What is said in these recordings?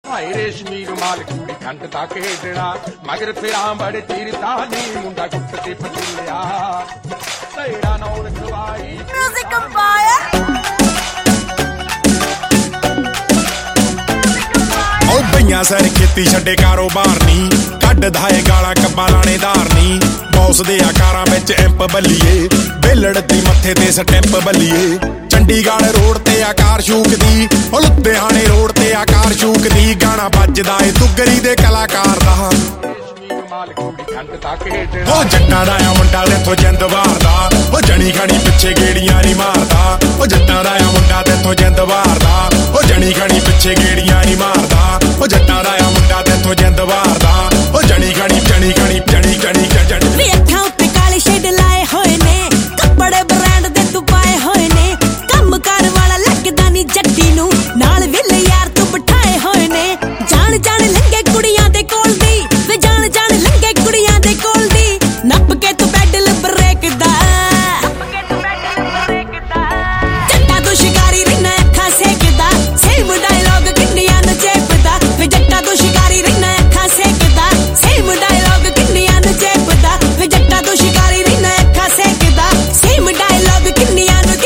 ਭਾਈ ਰੇਸ਼ਮੀ ਰੁਮਾਲ ਕੁੜੀ ਖੰਡ ਦਾ ਖੇਡਣਾ ਮਗਰ ਫਿਰਾਂ ਬੜੇ ਤੀਰ ਤਾਨੀ ਮੁੰਡਾ ਗੁੱਟ ਤੇ ਪਟਿਲਿਆ ਤੇਰਾ ਨੌ ਰਖਵਾਈ ਮਿਊਜ਼ਿਕ ਕੰਪਾਇਰ ਉਹ ਬਈਆਂ ਸਰ ਖੇਤੀ ਛੱਡੇ ਕਾਰੋਬਾਰ ਨੀ ਕੱਢਦਾ ਏ ਗਾਲਾਂ ਕੱਬਾ ਲਾਣੇਦਾਰ ਨੀ ਬੌਸ ਦੇ ਆਕਾਰਾਂ ਵਿੱਚ ਐਂਪ ਬੱਲੀਏ ਬੇਲੜ ਦੀ ਮੱਥੇ ਤੇ ਸਟੈਂਪ ਬੱਲੀਏ ਚੰਡੀਗੜ੍ਹ ਰੋਡ ਤੇ ਆਕਾਰ ਸ਼ੂਕਦੀ ਉਹ ਲੁਧਿਆਣੇ ਰੋਡ ਤੇ ਆਕਾਰ ਸ਼ੂਕਦੀ ਗਾਣਾ ਵੱਜਦਾ ਏ ਤੁਗਰੀ ਦੇ ਕਲਾਕਾਰ ਦਾ ਉਹ ਜੱਟਾਂ ਦਾ ਆ ਮੁੰਡਾ ਤੇਥੋਂ ਜਿੰਦ ਵਾਰਦਾ ਉਹ ਜਣੀ ਖਣੀ ਪਿੱਛੇ ਗੇੜੀਆਂ ਨੀ ਮਾਰਦਾ ਉਹ ਜੱਟਾਂ ਦਾ ਆ ਮੁੰਡਾ ਤੇਥੋਂ ਜਿੰਦ ਵਾਰਦਾ ਉਹ ਜਣੀ ਖਣੀ ਪਿੱਛੇ ਗੇੜੀਆਂ ਨੀ ਮਾਰਦਾ ਉਹ ਜੱਟਾਂ ਦਾ ਆ ਮੁੰਡਾ ਤੇਥੋਂ ਜਿੰਦ ਵਾਰਦਾ ਉਹ ਜਣੀ ਖਣੀ ਵੀ ਅੱਖਾਂ ਉੱਤੇ ਕਾਲੇ ਸ਼ੇਡ ਲਾਏ ਹੋਏ ਨੇ ਕੱਪੜੇ ਬ੍ਰਾਂਡ ਦੇ ਤੂੰ ਪਾਏ ਹੋਏ ਨੇ ਕੰਮ ਕਾਰ ਵਾਲਾ ਲੱਗਦਾ ਨੀ ਜੱਟੀ ਨੂੰ ਨਾਲ ਵਿਲੇ ਯਾਰ ਤੂੰ ਬਿਠਾਏ ਹੋਏ ਨੇ ਜਾਣ ਲੰਗੇ ਕੁੜੀਆਂ ਦੇ ਕੋਲ ਦੀ ਵੇ ਜਾਣ ਲੰਗੇ ਕੁੜੀਆਂ ਦੇ ਕੋਲ ਦੀ ਨੱਪ ਕੇ ਤੂੰ ਬੈਡਲ ਬ੍ਰੇਕ ਦਾ ਜੱਟਾ ਤੂੰ ਸ਼ਿਕਾਰੀ ਰਹਿਣਾ ਅੱਖਾਂ ਸੇਕਦਾ ਸੇਮ ਡਾਇਲੌਗ ਕਿੰਨੀਆਂ ਨੂੰ ਚੇਪਦਾ ਵੇ ਜੱਟਾ ਤੂੰ ਸ਼ਿਕਾਰੀ ਰਹਿਣਾ ਅੱਖਾਂ ਸੇਕਦਾ ਸੇਮ ਡਾਇਲੌਗ ਕਿੰਨੀਆਂ ਨੂੰ ਚੇਪਦਾ ਵੇ ਜੱਟਾ ਤੂੰ ਸ਼ਿਕਾਰੀ ਰਹਿਣਾ ਅੱਖਾਂ ਸੇਕਦਾ ਸੇਮ ਡਾਇਲੌਗ ਕਿੰਨੀਆਂ ਨੂੰ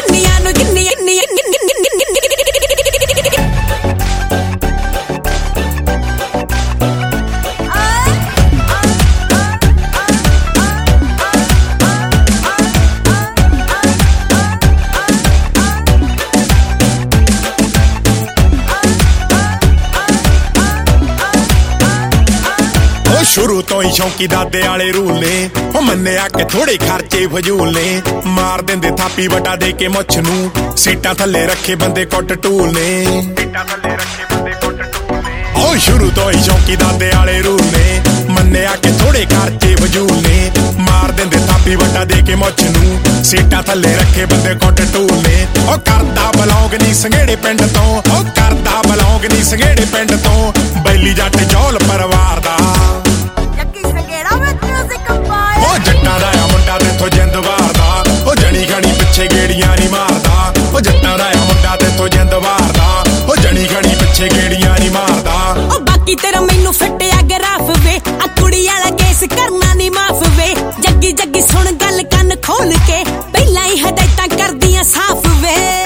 ਸ਼ੁਰੂ ਤੋਂ ਹੀ ਸ਼ੌਂਕੀ ਦਾਦੇ ਵਾਲੇ ਰੂਲ ਨੇ ਉਹ ਮੰਨਿਆ ਕਿ ਥੋੜੇ ਖਰਚੇ ਫਜ਼ੂਲ ਨੇ ਮਾਰ ਦਿੰਦੇ ਥਾਪੀ ਵਟਾ ਦੇ ਕੇ ਮੁੱਛ ਨੂੰ ਸੀਟਾਂ ਥੱਲੇ ਰੱਖੇ ਬੰਦੇ ਕੁੱਟ ਟੂਲ ਨੇ ਉਹ ਸ਼ੁਰੂ ਤੋਂ ਹੀ ਸ਼ੌਂਕੀ ਦਾਦੇ ਵਾਲੇ ਰੂਲ ਨੇ ਮੰਨਿਆ ਕਿ ਥੋੜੇ ਖਰਚੇ ਫਜ਼ੂਲ ਨੇ ਮਾਰ ਦਿੰਦੇ ਥਾਪੀ ਵਟਾ ਦੇ ਕੇ ਮੁੱਛ ਨੂੰ ਸੀਟਾਂ ਥੱਲੇ ਰੱਖੇ ਬੰਦੇ ਕੁੱਟ ਟੂਲ ਨੇ ਉਹ ਕਰਦਾ ਬਲੌਗ ਨਹੀਂ ਸੰਘੇੜੇ ਪਿੰਡ ਤੋਂ ਉਹ ਕਰਦਾ ਬਲੌਗ ਨਹੀਂ ਸੰਘੇੜੇ ਪਿੰਡ ਤੋਂ ਬੈਲੀ ਜੱਟ ਜੌਲ ਪਰਿਵਾਰ ਦਾ ਉਹ ਜੱਟਾਂ ਦਾ ਆ ਮੁੰਡਾ ਤੇਥੋਂ ਜਿੰਦ ਵਾਰਦਾ ਉਹ ਜਣੀ ਖਣੀ ਪਿੱਛੇ ਗੇੜੀਆਂ ਨੀ ਮਾਰਦਾ ਉਹ ਜੱਟਾਂ ਦਾ ਆ ਮੁੰਡਾ ਤੇਥੋਂ ਜਿੰਦ ਵਾਰਦਾ ਉਹ ਜਣੀ ਖਣੀ ਪਿੱਛੇ ਗੇੜੀਆਂ ਨੀ ਮਾਰਦਾ ਉਹ ਬਾਕੀ ਤੇਰਾ ਮੈਨੂੰ ਫੱਟਿਆ ਗਰਾਫ ਵੇ ਆ ਕੁੜੀ ਵਾਲਾ ਕੇਸ ਕਰਨਾ ਨੀ ਮਾਫ ਵੇ ਜੱਗੀ ਸੁਣ ਗੱਲ ਕੰਨ ਖੋਲ ਕੇ ਪਹਿਲਾਂ ਹੀ ਹਦਾਇਤਾਂ ਕਰਦੀਆਂ ਸਾਫ਼ ਵੇ